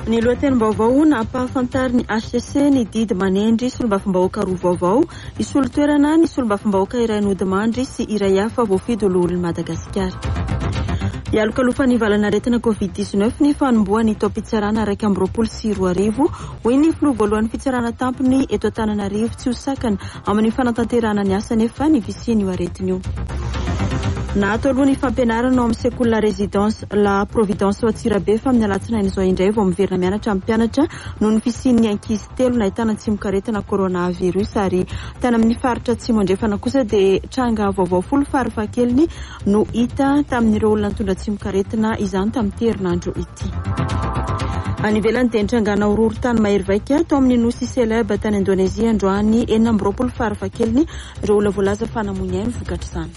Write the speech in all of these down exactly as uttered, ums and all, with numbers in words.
Ny lohatenim-baovao nampahafantariny H C C ny didy manendry solombavambahoaka roa vaovao isolo toerana ny solombavambahoaka iray nodimandry sy iray hafa voafidy ololon'i Madagasikara. Ialokalofa ny valanaretina covid dix-neuf ny fanomboan'ny tao-pitsarana araiky amby roapolo sy roa arivo hoy ny filoha voalohany fitsarana tampony eto Antananarivo tsy ho sakana amin'ny fanatanterahana ny asa nefa ny visiny io aretina io. Nato aloha ny fampianarana ao amin'ny sekoly la résidence la Providence ao Antsirabe fa amin'ny alatsinainy izao indray vao miverina mianatra amin'ny mpianatra noho ny fisian'ny ankizy telo nahitana tsimokaretina coronavirus ary tany amin'ny faritra atsimo andrefana kosa dia tranga vaovao folo farafahakeliny no hita tamin'ireo olona nitondra tsimokaretina izany tamin'ity herinandro ity. Any ivelany dia nitrangana horohorontany mahery vaika tao amin'ny nosy célèbre tany Indonezia androany enina amby roapolo farafahakeliny ireo olona voalaza fanamon'ny ainy vokatra izany.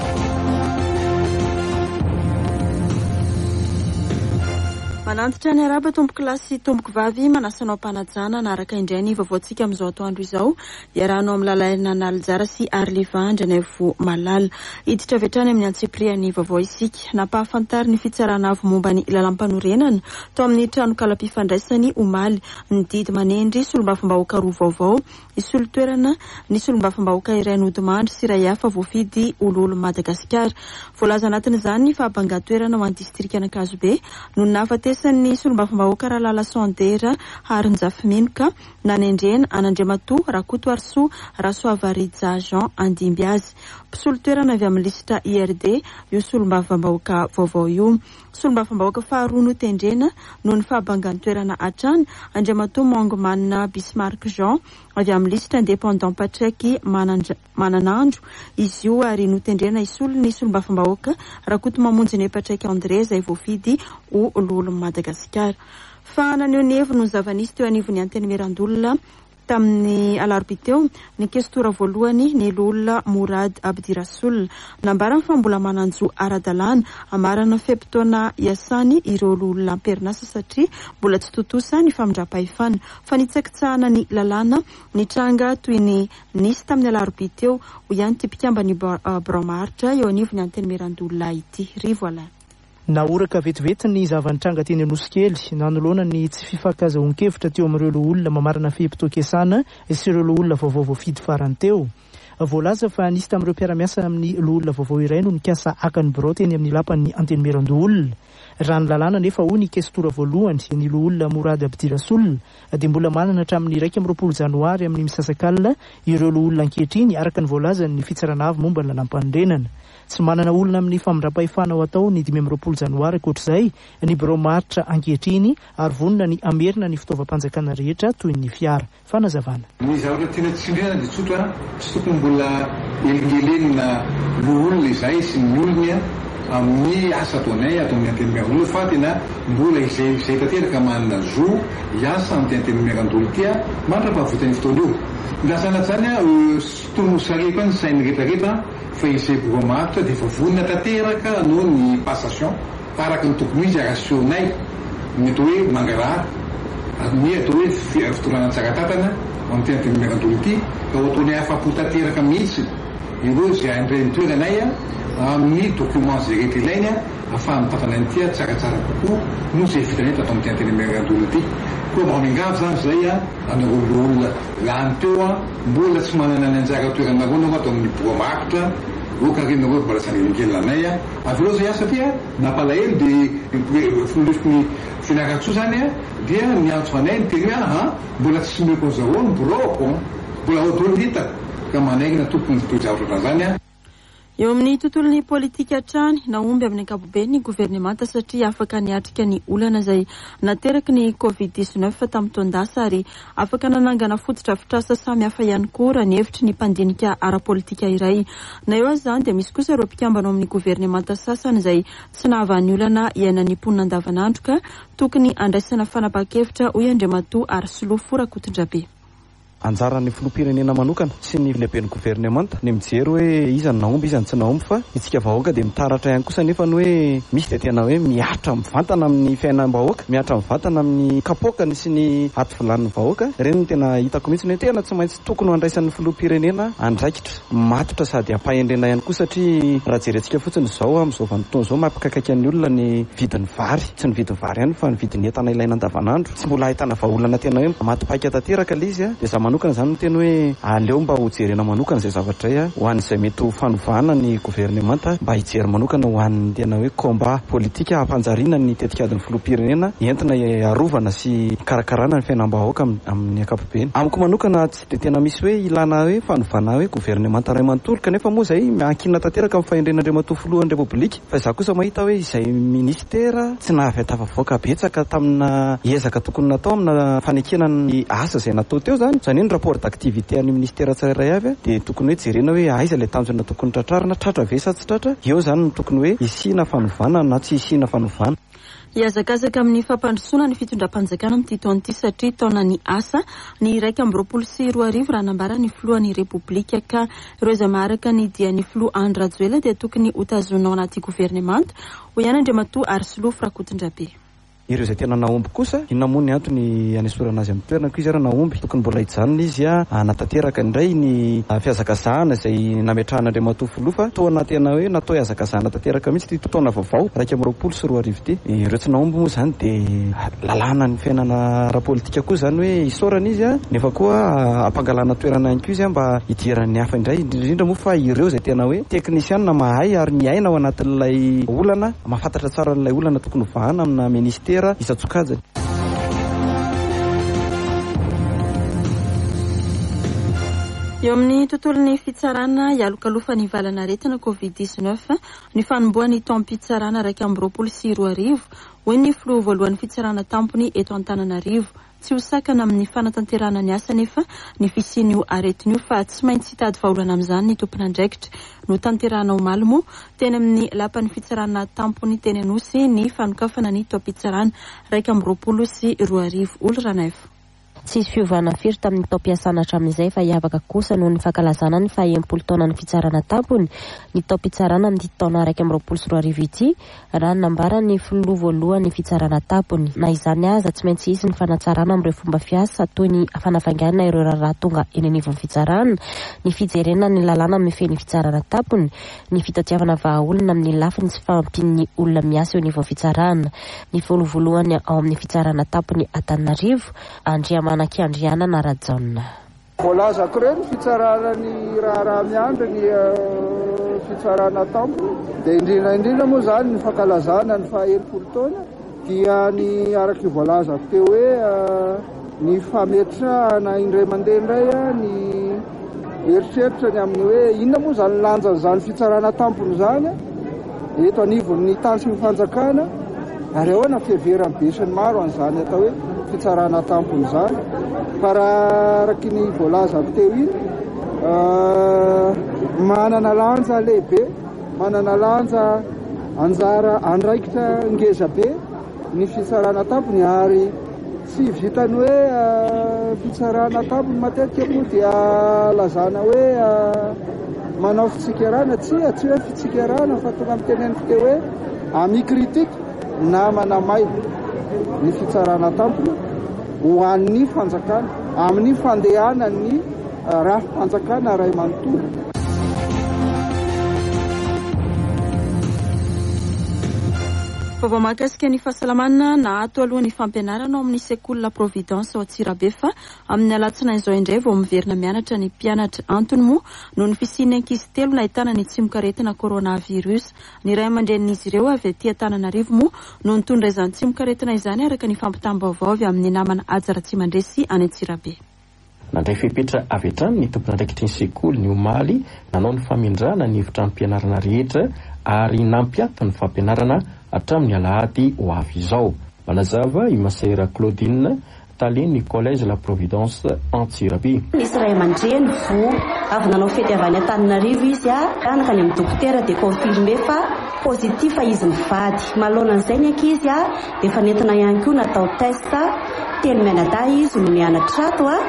Manantitra ny araba tomboky lahy sy tomboky vavy manasanao mpanajana naraka indray ny vaovaontsika amin'izao atoandro izao iarahanao amin'ny lalaina Nalijara sy Arlivandra ny vo malala hiditra avy hatrany amin'ny antsipria ny vaovao isika nampahafantary ny fitsarana avy momba ny lalam-panorenana tao amin'ny trano kala-pifandraisany omaly ny didy manendry solombavambahoaka roa vaovao isolo toerana ny solombavambahoaka iray nodimandry sy iray hafa voafidy ololon'i Madagasikara. Voalaza anatin'izany ny fahabangan-toerana ho an'ny distrika Ankazobe no nahafatesan'ny solombavambahoaka Rahalala Sondera Harinjafimenoka nanendrena Anandriamatoa Rakoto Arso Rasoavaridza Jean andimby azy. Mpisolo toerana avy amin'ny lisitra I R D io solombavambahoaka vaovao io. Solombavambahoaka faharoa no tendrena noho ny fahabangan-toerana hatrany Andriamatoa Mangomanina Bismarck Jean avy amin'ny lisitra indépendant Patrick Mananandro izy io ary no tendrena isolo ny solombavambahoaka Rakoto Mamonjy Patrick André izay voafidy ho ololon'i Madagasikara. Fa naneho ny heviny no zava-nisy teo anivon'ny antenimierandolona tamin'ny alarobia teo ny kestora voalohany ny olona Mourad Abdirasoul nambarany fa mbola mananjo ara-dalàna amarana fempotoana iasany ireo olona amperinasa satria mbola tsy totosa ny famindram-pahefana fa nitsakitsahana ny lalàna ny tranga toy ny nisy tamin'ny alarobia teo ho ihany tipikambany Braomaritra eo anivon'ny antenimierandolona ity. Rivoala. Naoraka vetivety ny zavan-tranga teny Anosikely nanoloana ny tsy fifankahazoan-kevitra teo amin'ireo olona mamarana fihepitoakesana sy ireo olona vaovao voafidy farany teo. Voalaza fa nisy tamin'ireo mpiara-miasa amin'ny olona vaovao iray no nikasa akany birao teny amin'ny lapan'ny antenimierandolona. Raha ny lalàna nefa ho ny kestora voalohany ny olona Mourad Abdirasoul dia mbola manana hatramin'ny iraika amby roapolo janoary amin'ny misasakalina ireo olona ankehitriny araka ny voalazan'ny fitsarana avy momba ny lalam-panorenana. Tsy manana olona amin'ny famindram-pahefana ao atao ny dimy amby roapolo janoary akoatr'izay ny Braomaritra ankehitriny ary vonona ny amerina ny fitaovam-panjakana rehetra toy ny fiara. Fanazavana. Ny zavatra tena tsindriana dia tsotra tsy tokony mbola elingelenina olona izay sy ny olona amin'ny asa ataonay atao amin'ny antenimierandolo fa tena mbola izay izay tanteraka manana zo hiasa amin'ny antenimierandolo tia mandra-pahavotany fotoana io. Lasana zany tonosareko ny sainy rehetrarehetra fa izay Braomaritra dia efa vonona tanteraka noho ny passation araka ny tokony izy arasionay ny atao hoe mangarara ny atao hoe fitoranana tsaratatana amin'ny antenimierandolo ity ka ataonay afa-po tanteraka mihitsy ireo izay andray ny toeranay amin'ny document zay rehetra ilainy ahafahany tafanay tia tsaratsara kokoa no izay vitanay atao amin'ny antenimierandolo ity. Koa mba mingavy zany zay anareo olona lany teo mbola tsy manana ny anjara toerana roa atao amin'ny Braomaritra okarenareo mbola tsy angelingelina anay avy eo zay satria nampalahelo dia fondrosiny finaratsoa zany dia miantso anay nyteny hoe mbola tsy simeko an'izao ny braoko mbola odolo hita ka manaingina tokony toejavatra zany. Eo amin'ny tontolon'ny politika hatrany naomby amin'ny ankapobeny ny governemanta satria afaka niatrika ny olana izay nateraka ny covid dix-neuf tamin'ny taondasa ary afaka nanangana fototra-fitrasa samy hafa ihany koa raha ny hevitry ny mpandinika ara-politika iray. Na eo azy izany dia misy kosa ireo mpikambana amin'ny governemanta sasany izay tsy nahavan'ny olana iainan'ny mponina andavanandro ka tokony andraisana fanapahan-kevitra hoy Andriamatoa Arsolofo Rakotondrabe. anjaran'ny filoham-pirenena manokana sy ny lehiben'ny gouvernemanta ny mijery hoe izany naomby izany tsy naomby fa itsika vahoaka dia mitaratra ihany kosa nefa ny hoe misy dia tena hoe miatra mivantana amin'ny fiainam-bahoaka, miatra mivantana amin'ny kapoakany sy ny aty volan'ny vahoaka. Ireny no tena hitako mihitsy hoe tena tsy maintsy tokony handraisan'ny filoham-pirenena andraikitra matotra sady ampahendrena ihany koa satria raha jerentsika fotsiny izao amin'izao vanim-potoana izao mampikakaiky ny olona ny vidin'ny vary, tsy ny vidin'ny vary ihany fa ny vidin'ny entana ilaina andavanandro. Tsy mbola ahitana vahaolana tena hoe matipaika tanteraka ilay izy a, dia za manokana zany no teny hoe aleo mba ho jerena manokana izay zavatra izay a ho an'izay mety ho fanovana ny gouvernemanta mba hijery manokana ho an'ny tena hoe combat politika hampanjariana ny tetikadin'ny filoham-pirenena entina arovana sy karakarana ny fiainam-bahoaka amin'ny ankapobeny. Amiko manokana tsy dia tena misy hoe ilana hoe fanovana hoe gouvernemanta ray manontolo kanefa moa izay miankina tanteraka amin'ny fahendren'Andriamatoa filohan'ny Repoblika. Fa za kosa mahita hoe izay ministera tsy nahavy tafavoaka betsaka tamina ezaka tokony natao amina fanekena ny asa izay natao teo zany. Zany hoe ny rapport d'activité an'ny ministera tsirairay avy dia tokony hoe jerena hoe aiza ilay tanjona tokony tratrarina, tratra ve sa tsy tratra. Eo zany no tokony hoe isina fanovana na tsy isina fanovana. Iazakazaka amin'ny fampandrosoana ny fitondram-panjakana amin'ity taona ity satria taona ny asa ny iraika amby roapolo sy roa arivo raha nambara ny filohan'ny Repoblika ka ireo izay maharaka ny dian'ny filoha Andry Rajoelina dia tokony hotazonao anaty gouvernemanta ho ihany Andriamatoa Arsilofo Rakotondrabe. Ireo izay tena naomby kosa inona moa ny antony hanesorana azy amin'ny toerana ko izy ara naomby tokony mbola hijanona izy a anatanteraka indray ny fiazakazahana izay nametrahan'Andriamatoa filoha taona tena hoe natao hiazakazahana tanteraka mihitsy ty taona vaovao raika amby roapolo sy roa arivo ty. Ireo tsy naomby moa zany dia lalàna ny fiainana ara-politika koa zany hoe hisorana izy a nefa koa ampangalana toerana ihany koa izy a mba hidiran'ny hafa indray indrindra moa fa ireo izay tena hoe teknisianina mahay ary miaina ao anatin'ilay olana mahafantatra tsara n'ilay olana tokony hovahana amina ministera isatsokajany. Eo amin'ny tontolon'ny fitsarana ialokalofa ny valanaretina covid dix-neuf ny fanomboan'ny taom-pitsarana raika amby roapolo sy roa arivo hoy ny filoha voalohany fitsarana tampony eto Antananarivo. Tsy ho sakana amin'ny fanatanterana ny asa nefa ny fisian'io aretin'io fa tsy maintsy hitady vahaolana amin'izany ny tompon'andraikitra no tanterana ho malimo teny amin'ny lapan'ny fitsarana tampony teny Anosy ny fanokafana ny taom-pitsarana raika amby roapolo sy roa arivo. Olo Ranaivo. Tsisy fiovana firy tamin'ny taom-piasana hatramin'izay fa hiavaka kosa noho ny fankalazana ny faha-enimpolo taona ny fitsarana tampony ny taom-pitsarana amin'ny taona raika amby roapolo sy roa arivo ity raha nambara ny filoha voalohany fitsarana tampony. Na izany aza tsy maintsy izy ny fanatsarana amin'ireo fomba fiasa toy ny fanavanganana ireo raharaha tonga eny anivon'ny fitsarana, ny fijerena ny lalàna amin'ny feny fitsarana tampony, ny fitatiavana vahaolona amin'ny lafiny sy fampin'ny olona miasa eo anivon'ny fitsarana. Ny voalohany voalohany ao amin'ny fitsarana tampony Antananarivo Andriamana Kiandriana na Rajaona. Voalazako ireny fitsarana ny raharaha miandry ny fitsarana tampony dia indrindra indrindra moa zany ny fankalazana ny faha-enimpolo taona dia ny araky voalazako teo hoe ny fametrahana indray mandeha indray ny eritreritrany amin'ny hoe inona moa zany lanjan'izany fitsarana tampony zany eto anivon'ny tany sy ny fanjakana ary ahoana fiheverany be sy ny maro an'izany atao hoe fitsarana tampony zany. Fa raha araky ny voalazako teo iny manana lanja lehibe, manana lanja anjara andraikitra ngeza be ny fitsarana tampony ary tsy vitany hoe fitsarana tampony matetika moa dia lazana hoe manao fitsikarana, tsy tsy hoe fitsikarana fa tonga amin'ny teneniko teo hoe ami kritika na manamay ny fitsarana tampony ho an'ny fanjakana amin'ny fandehana ny raha fanjakana ray manontolo. Vaovao mahakasika ny fahasalamana na ato alohan'ny fampianarana ao amin'ny sekoly Providence ao Antsirabe fa amin'ny alatsinainy izao indray vao miverina mianatra ny mpianatra antony moa noho ny fisian'ny ankizy telo nahitana ny tsimok'aretina coronavirus. Ny ray aman-drenin'izy ireo avy aty Antananarivo moa no nitondra izany tsimok'aretina izany araka ny fampitam-baovao avy amin'ny namana Ajara Tsimandresy any Antsirabe. Nandray fepetra avy hatrany ny tompon'andraikitry ny sekoly ny omaly nanao ny famindrana ny efitrano-pianarana rehetra ary nampiato ny fampianarana hatramin'ny alahady ho avy izao. Manazava i Masera Claudine taleny collège La Providence Antsirabe. Misy ray aman-dreny vo avy nanao fety avy any Antananarivo izy a anaka any amin'ny dokotera dia confirmé fa positif fa izy mivady. Mahalona an'izay ny ankizy a dia efa nentina ihany koa natao test teny mianadahy izy no mianatra ato a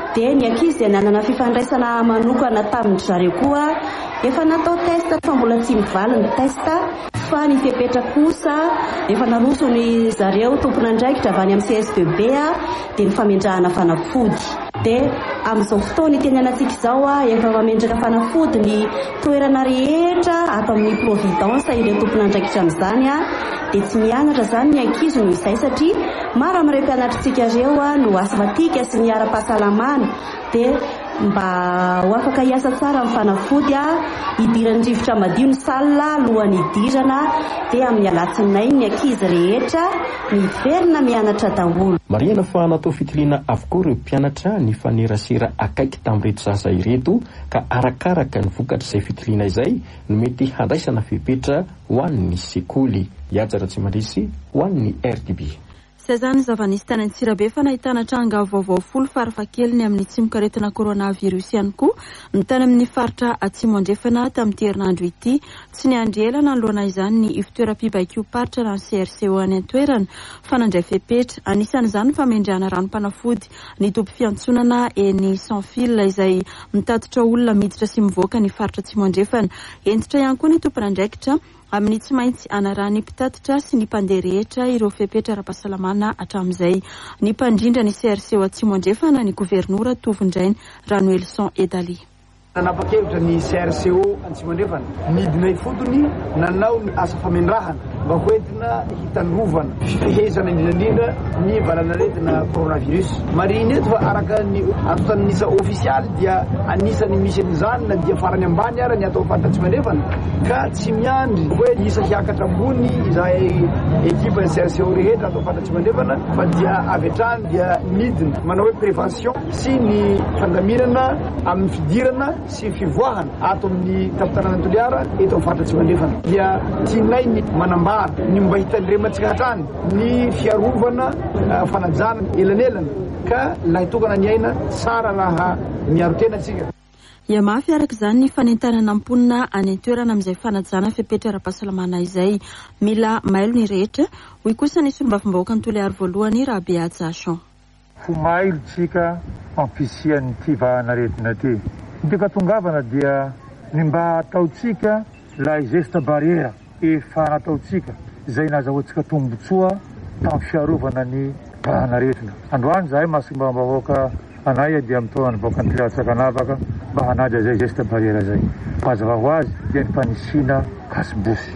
dia ny ankizy dia nanana fifandraisana manokana tamin'ny zareo koa efa natao testa fa mbola tsy mivaly ny testa fa ny fepetra kosa efa naroso ny zareo tompona andraikitra avy any amin'ny C S D B a dia ny famindrahana fanafody. Dia amin'izao fotoana itenenantsika izao a efa mamendraka fanafody ny toerana rehetra ato amin'ny providence ireo tompona andraikitra amin'izany a dia tsy mianatra zany ny ankizy noho izay satria maro amin'ireo mpianatritsika ireo a no asmatika sy ny ara-pahasalamana dia mba ho afaka hiasa tsara amin'ny fanafody a hidirany rivotra madio ny salina alohan'ny hidirana dia amin'ny alatsinainy ny ankizy rehetra miverina mianatra daholo. Marihana fa natao fitiliana avokoa ireo mpianatra ny fanerasera akaiky tamin'ireto zaza ireto ka arakaraka ny vokatra izay fitiliana izay no mety handraisana fepetra ho an'ny sekoly. Iajara tsy mandrisy ho an'ny R T B. Sezany zavanisy tany Antsirabe fa nahitana tranga vaovao folo farafahakeliny amin'ny tsimokaretina coronavirus ihany koa ny tany amin'ny faritra atsimo andrefana tamin'ity herinandro ity tsy niandry ela nanoloana izany ny ifitoeram-pibaikio paritra na C R C O any an-toerana fanandray fepetra anisan'izany famendrihana ranom-panafody ny dobo fiantsonana eny sans fil izay mitatotra olona miditra sy mivoaka ny faritra atsimo andrefana entitra ihany koa ny tompon'andraikitra amin'ny tsy maintsy anarany mpitatitra sy ny mpandeha rehetra ireo fepetra ara-pahasalamana hatramin'izay ny mpandrindra ny C R C O atsimo andrefana ny governora Tovindrainy Ranoelson Edali. Nanapa-kevitra ny C R C O atsimo andrefana midina fotony nanao ny asa famendrahana mba hoentina hitanrovana fifehezana indrindrandrindra ny valanaretina coronavirus. Mariny eto fa araka ny antotanisa ofisialy dia anisany misy an'izany na dia farany ambany ara ny atao fantatsimo andrefana ka tsy miandry hoe isa hiakatra ambony izay ekipa ny C R C O rehetra atao fantatsimo andrefana fa dia avy hatrany dia midina manao hoe prévention sy ny fandaminana amin'ny fidirana sy fivoahana ato amin'ny tapitanana Toliara eto amin'ny faritra atsimo andrefana dia tianay ny manambara ny mba hitandrematsika hatrany ny fiarovana fanajana elanelana ka lahitokana ny aina tsara raha miaro tena atsika. Ia mafy araka izany ny fanentanana amponina any an-toerana amin'izay fanajana fepetra ara-pahasalamana izay mila mailo ny rehetra hoy kosa ny sombavim-bahoaka ny Toliara voalohany raha Beatsy Jean. Ho mailo tsika fampisian'ity vahanaretina ty. Ny tekatongavana dia ny mba ataotsika la geste barrière efa nataotsika izay nazahoantsika tombotsoa tamin'ny fiarovana ny vahanaretina. Androany zahay mahasombam-bahoaka anay dia mitoana vahoaka ny Toliara-Sakanavaka mba hanaja zay geste barrière zay. Mazava ho azy dia ny fanisina kasibosy.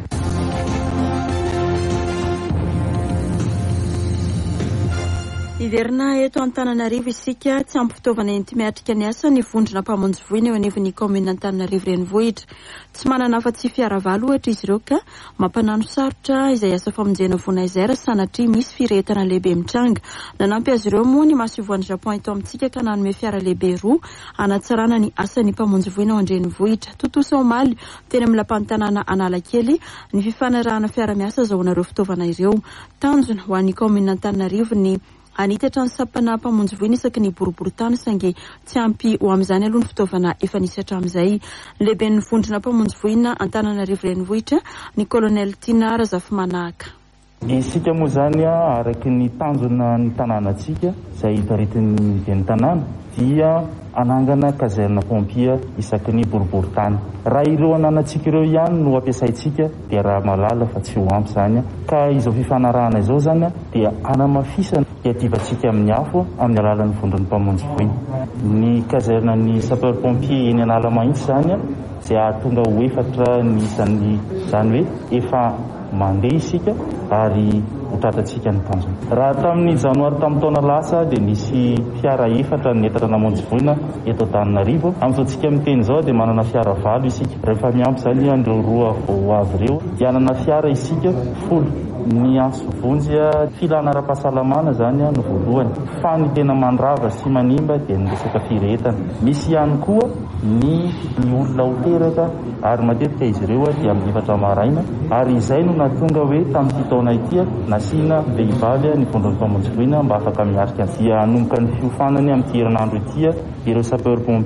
Iverina eto Antananarivo isika tsy ampy fitaovana enti miatrika ny asa ny vondrona mpamonjy voina eo anivon'ny komina Antananarivo renivohitra. Tsy manana afa-tsy fiaravalo ohatra izy ireo ka mampanano sarotra izay asa famonjena voina izay sanatria misy firetana lehibe mitranga. Nanampy azy ireo moa ny masovoan'ny Japon eto amintsika ka nanome fiara lehibe roa anatsarana ny asan'ny mpamonjy voina ao an-drenivohitra. Totosa omaly teny amin'ny lapantanana Analakely ny fifanarahana fiara-miasa zahoanareo fitaovana ireo. Tanjona ho an'ny komina Antananarivo ny anitatra ny sapana mpamonjy voina isaky ny boriboritany saingy tsy ampy ho amin'izany aloha ny fitaovana efa nisy hatramin'izay. Lehibe ny vondrona mpamonjy voina Antananarivo renivohitra ny kolonel Tina Razafimanaka. Isika moa zany araky ny tanjona ny tanànatsika izay taritin'ny ny tanàna dia anangana kazerna pompia isaky ny boriboritany. Raha ireo ananatsika ireo ihany no ampiasaitsika dia raha malala fa tsy ho ampy zany ka izao fifanarahana izao zany dia anamafisana hiadivatsika amin'ny afo amin'ny alalan'ny vondron'ny mpamonjy voina. Ny kazerna ny sapeur pompier eny Analamahitsy zany izay ahatonga ho efatra ny isany zany hoe efa mandeha isika ary hotratratsika ny tanjona. Raha tamin'ny janoary tamin'ny taona lasa dia nisy fiara efatra netatra namonjy voina eto Antananarivo. Amin'izao miteny zao dia manana fiara valo isika. Rehefa miampy zany andreo roa vao avy ireo dia anana fiara isika folo. Ny anso vonjy filana ara-pahasalamana zany no voalohany. Fa ny tena mandrava sy manimba dia ny resaka firetana. Misy ihany koa ny ny olona ho teraka ary matetika izy ireo dia amin'ny efatra maraina ary izay no natonga hoe tamin'ity taona ity nasiana vehivavy ny vondron'ny mpamonjy voina mba afaka miarika dia hanomboka ny fiofanany amin'ny herinandro ity ireo sapeur pompier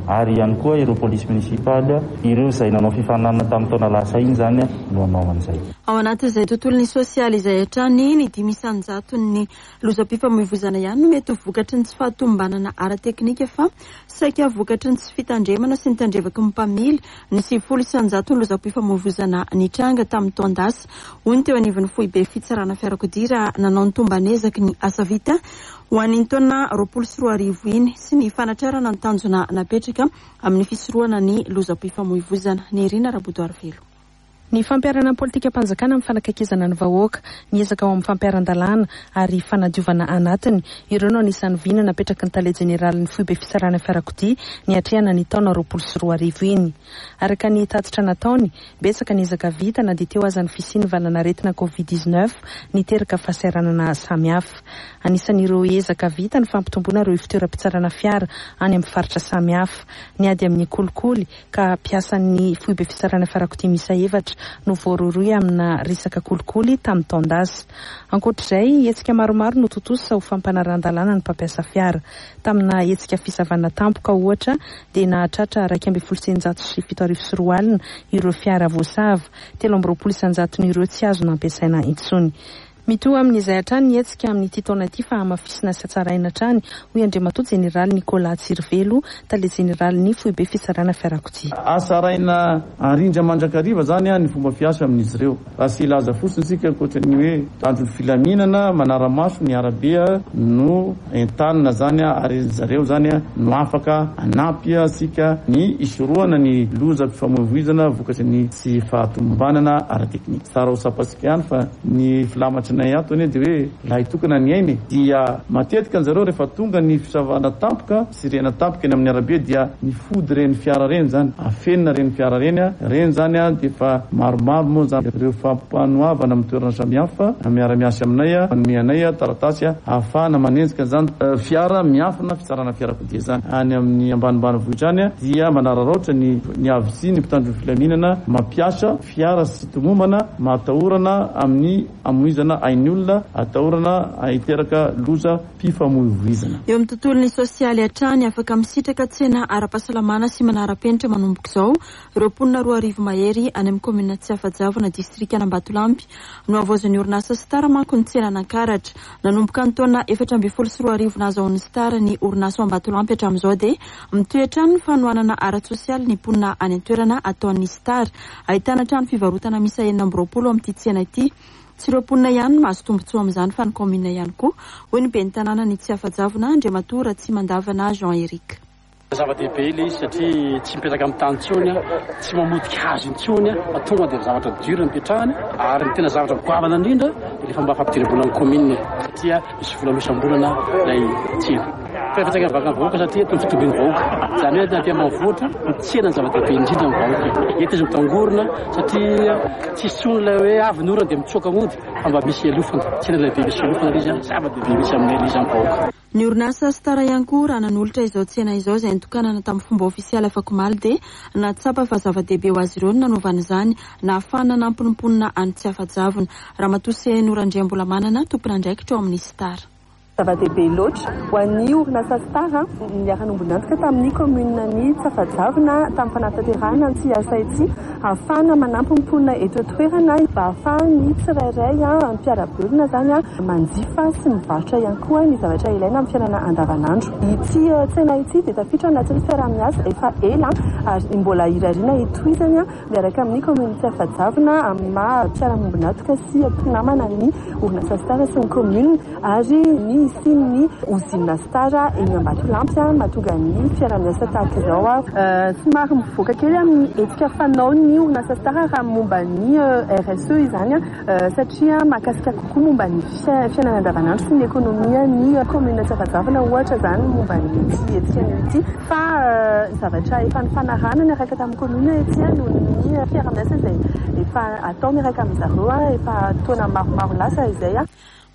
ary ihany koa ireo polisy municipale ireo izay nanao fifanana tamin'ny taona lasa iny zany no anao an'izay. Ao anatin'izay tontolon'ny sosialy izay hatrany ny dimy isanjato ny lozam-pifamoivoizana ihany no mety vokatry ny tsy fahatombanana ara-teknika fa saika vokatry ny tsy fitandremana sy ny tandrevaky ny mpamily ny sivifolo isanjato ny lozam-pifamoivoizana nitranga tamin'ny taondasa ony teo anivon'ny foibe fitsarana fiarakodia raha nanao ny tombanezaky ny asa vita ho an'ny taona roapolo sy roa arivo iny sy ny fanatrarana ny tanjona napetraka amin'ny fisorohana ny lozam-pifamoivoizana ny Irina Rabodoarvelo. Ny fampiarana politika mpanjakana amin'ny fanakakizana ny vahoaka niezaka ao amin'ny fampiaran-dalàna ary fanadiovana anatiny ireo no anisan'ny vina napetraka ny tale jeneraly ny foibe fisarana fiarakodia ny atrehana ny taona roapolo sy roa arivo iny. Araka ny tatitra nataony betsaka niezaka vita na dia teo aza ny fisiany valana aretina covid dix-neuf niteraka fahasahiranana samihafa. Anisan'ireo ezaka vita ny fampitomboana ireo fitoeram-pitsarana fiara any amin'ny faritra samihafa ny ady amin'ny kolikoly ka piasan'ny foibe fisarana fiarakodia misa evatra no voaroroy amina resaka kolikoly tamin'ny taondasa. Ankoatr'izay hetsika maromaro no totosa ho fampanaran-dalàna ny mpampiasa fiara. Tamina hetsika fisavana tampoka ohatra dia nahatratra iraika amby folo isanjato sy fito arivo sy roa alina ireo fiara voasava, telo amby roapolo isanjato ireo tsy azo nampiasaina intsony. Mitoa amin'izay hatrany hetsika amin'ity taona ity fa hamafisina sy hatsaraina hatrany hoy Andriamatoa Jeneraly Nicolas Tsirivelo, tale jeneraly ny foibe fisarana fiarakodia. Asaraina arindra mandrakariva zany ny fomba fiasa amin'izy ireo. Raha sy ilaza fotsiny sika ankoatra ny hoe tanjony filaminana manaramaso ny arabe no entanina zany ary zareo zany no afaka anampy sika ny isorohana ny loza fifamoivoizana vokatry ny sy fahatombanana ara-teknika. Tsara ho sapasika ihany fa ny filamatra ato ane dia hoe laha hitokana ny ainy dia matetika anjareo rehefa tonga ny fisavana tampoka sy rena tampoka eny amin'ny arabe dia ny fody reny fiara reny zany afenina reny fiara reny reny zany a dia fa maromaro moa zany ireo fampanoavana amin'ny toerana samihafa miara-miasa aminay mianay taratasy ahafahana manenjika zany fiara miafina fitsarana fiarakodia zany any amin'ny ambanimbany vohitra any dia manararaotra ny ny avy ny mpitandro filaminana mampiasa fiara sy tomombana mahatahorana amin'ny amoizana ny olona atahorana ahiteraka loza fifamoivoizana. Eo amin'ny tontolon'ny sosialy hatrany afaka misitraka tsena ara-pahasalamana sy manara-penitra manomboka izao ireo mponina roa arivo mahery any amin'ny komina Tsiafajavo na distrika Ambatolampy no avoazan'ny orinasa Star manko ny tsena Ankaratra nanomboka ny taona efatra amby folo sy roa arivo nahazoan'ny Star ny orinasa Ambatolampy hatramin'izao dia mitohy hatrany ny fanohanana ara-tsosialy ny mponina any an-toerana ataon'ny Star ahitana trano fivarotana misa enina amby roapolo amin'ity tsena ity. Tsy ireo mponina ihany mahazo tombotsoa amin'izany fa ny komina ihany koa hoy ny ben'ny tanàna ny Tsiafajavo na Andriamatoa Tsimandavana Jean-Éric. Zava-dehibe ilay izy satria tsy mipetraka amin'ny tany intsony tsy mamotika hazo intsony tonga dia zavatra dura mipetrahany ary ny tena zavatra goavana indrindra dia efa mba fampidirana ny komina satria misy vola misambolana ilay tsena. Fa efa tsaka vahoaka satria tony fitobiny vahoaka zany hoe natỳ ambanivohitra ny tsena ny zava-dehibe indrindra ny vahoaka eto izy mitangorona satria tsy sony ilay hoe avy ny orana dia mitsoaka mody fa mba misy elofana tsena lehibe misy elofana ilay izy zava-dehibe misy amin'ny ilay izy amin'ny vahoaka. Ny orinasa Star ihany koa raha nanolotra izao tsena izao izay nitokanana tamin'ny fomba ofisialy afaka omaly dia natsapa fa zava-dehibe ho azy ireo ny nanaovana izany na ahafahana namponimponina any Tsiafajavona. Ramatoa Norandriambola-manana tompona andraikitra ao amin'ny Star. Zava-dehibe loatra ho an'ny orinasa Star niara-nombonantoka tamin'ny komuna ny Tsiafajavona tamin'ny fanatanterahana ny asa ity ahafahana manampy ny mponina eto toerana mba ahafahany tsirairay ny mpiara-bolona zany manjifa sy mivarotra ihany koa ny zavatra ilaina amin'ny fiainana andavanandro. Ity tsena ity dia tafiditra anatin'ny fiaraha-miasa efa ela ary mbola irariana itoizany miaraka amin'ny komuna Tsiafajavona amin'ny maha mpiara-nombonantoka sy mpinamana ny orinasa Star sy ny komuna ary ny sy ny ozinina Star eny Ambatolampy mahatonga ny fiara-miasa tahaka izao somary mivoaka kely amin'ny etika fanao ny orinasa Star raha momba ny R S E izany satria mahakasika kokoa momba ny fiainana andavanandro sy ny ekonomia ny komuna Tsiafajavona ohatra zany momba ny etika ity fa zavatra efa nifanarahana miaraka tamin'ny komuna ety noho ny fiara-miasa izay efa atao miaraka amin'izareo efa taona maromaro lasa izay.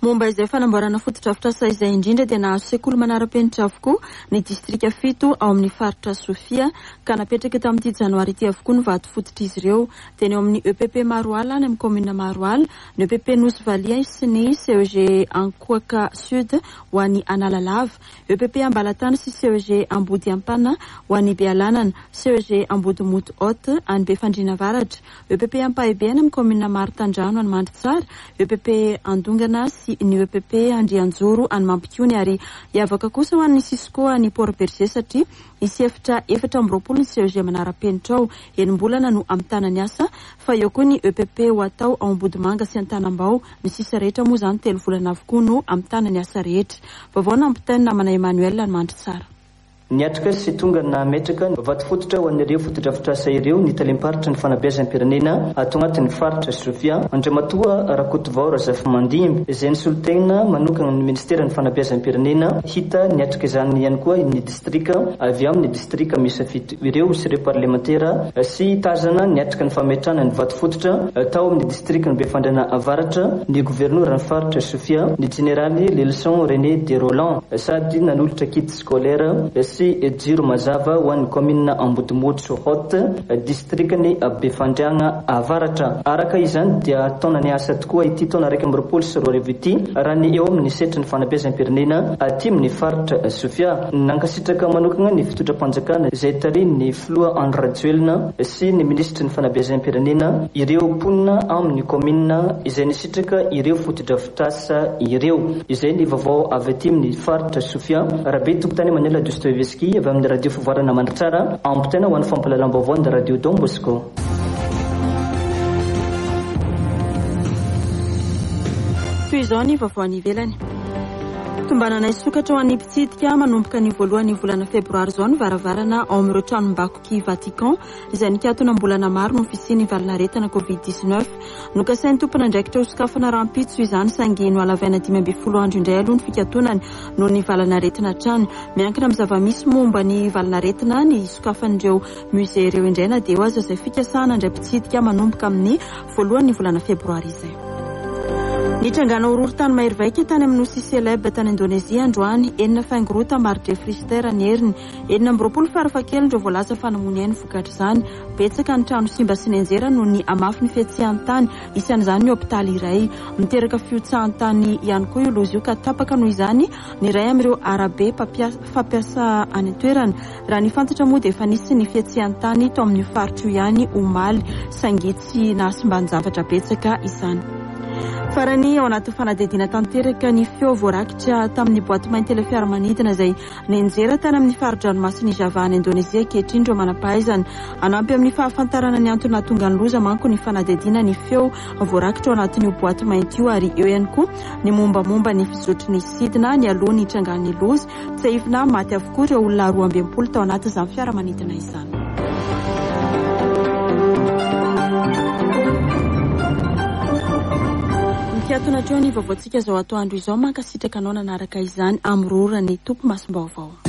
Momba izay fanamboarana fotodrafitrasa izay indrindra dia nahazo sekoly manara-penitra avokoa ny distrika fito ao amin'ny faritra Sofia ka napetraka tamin'ity janoary ity avokoa ny vato fototra izy ireo dia ny ao amin'ny E P P Maroala ny amin'ny commune Maroala, ny E P P Nosy Valia sy ny C E G Ankoaka Sud ho an'ny Analalava, E P P Ambalatany sy C E G Ambody Ampana ho an'ny Bealanana, C E G Ambody Moto Haute any Befandrina Varatra, E P P Ampahibena amin'ny commune Maritandrano any Mandritsara, E P P Andongana sy ny E P P Andrianjoro any Mampikony ary hiavaka kosa ho an'ny Sisco any Port Berger satria isy efatra efatra amby roapolo ny C E G manara-penitra ao enim-bolana no amin'ny tanany asa fa eo koa ny E P P ho atao ao Ambodimanga sy Antanambao ny sisa rehetra moa zany telo volana avokoa no amin'ny tanany asa rehetra. Vaovao nampitainy namana Emmanuel any Mandritsara. Niatrika sy tonga na metraka vato fototra ho an'ireo fotodrafitrasa ireo ny talemparitra ny fanabeazam-pirenena ato anatin'ny faritra Sofia. Andriamatoa Rakotovao Razafimandimby izay nisolotegna manokana ny ministera ny fanabeazam-pirenena hita niatrika izany ihany koa ny distrika avy amin'ny distrika misy fito ireo sy ireo parlementera sy tazana niatrika ny fametrana ny vato fototra tao amin'ny distrika ny Befandrina Avaratra ny gouverneur ny faritra Sofia ny generaly Lelson René de Roland sady nanolotra kit scolaire sy jiro mazava ho an'ny commune Ambodimotso Haute distrikany Befandriana Avaratra. Araka izany dia taona ny asa tokoa ity taona raika amby roapolo sy roa arivo ity raha ny eo amin'ny setra ny fanabeazam-pirenena aty amin'ny faritra Sofia. Nankasitraka manokana ny fitondram-panjakana izay tarin'ny filoha Andry Rajoelina sy ny ministra ny fanabeazam-pirenena ireo mponina amin'ny commune izay nisitraka ireo fotodrafitrasa ireo. Izay ny vaovao avy aty amin'ny faritra Sofia. Rabe tokotany Manela Dostoevsky avy amin'ny radio fivoarana Mandritsara ampitaina ho an'ny fampalalam-baovao ny radio Don Bosco. Toy izao ny vaovao any ivelany. Tombanana isokatra ho an'ny mpitsidika manomboka ny voalohan'ny volana febroary zao ny varavarana ao amin'ireo tranom-bakoky Vatican izay nikatona ambolana maro no fisian'ny valinaretana covid dix-neuf. Nokasain'ny tompon'andraikitra ho sokafana rahampitso izany saingy no alavaina dimy ambin'ny folo andro indray aloha ny fikatonany noho ny valinaretina hatrany. Miankina amin'ny zava-misy momba ny valinaretina ny sokafan'ireo musée ireo indray na dia ho aza izay fikasana indray mpitsidika manomboka amin'ny voalohan'ny volana febroary izay. Nitrangana horohorontany Mahery tany amin'ny nosy seleb tany Indonezia androany enina faingorota maro Jeffrister ny heriny enina amby roapolo farafakely ireo voalaza fanamony ainy vokatra izany. Betsaka ny trano simba sy ny anjera noho ny amafy ny fiatsiahantany isan'izany ny hopitaly iray miteraka fiotsahantany ihany koa io lozy io ka tapaka noho izany ny iray amin'ireo arabe fampiasa any an-toerana. Raha ny fantatra moa dia efa nisy ny fiatsiahantany tao amin'ny faritra io ihany omaly saingy tsy nahasimban zavatra betsaka izany. Farany ao anaty fanadidina tanteraka ny feo voarakitra tamin'ny boaty mainty telefiaramanidina izay nenjera tany amin'ny faridranomasina Java any Indonezia ankehitriny ireo manampahaizana. Anampy amin'ny fahafantarana ny antony nahatonga ny loza manko ny fanadidina ny feo voarakitra ao anatin'io boaty mainty io ary eo ihany koa ny mombamomba ny fizotry ny sidina ny aloha ny hitrangan'ny loza tsy ahivina maty avokoa ireo olona roa amby enimpolo tao anaty izany fiaramanidina izany. Kiatona treo ny vaovaontsika zao atoandro izao mankasitraka anao nanaraka izany amrora ny tompo masom-baovao.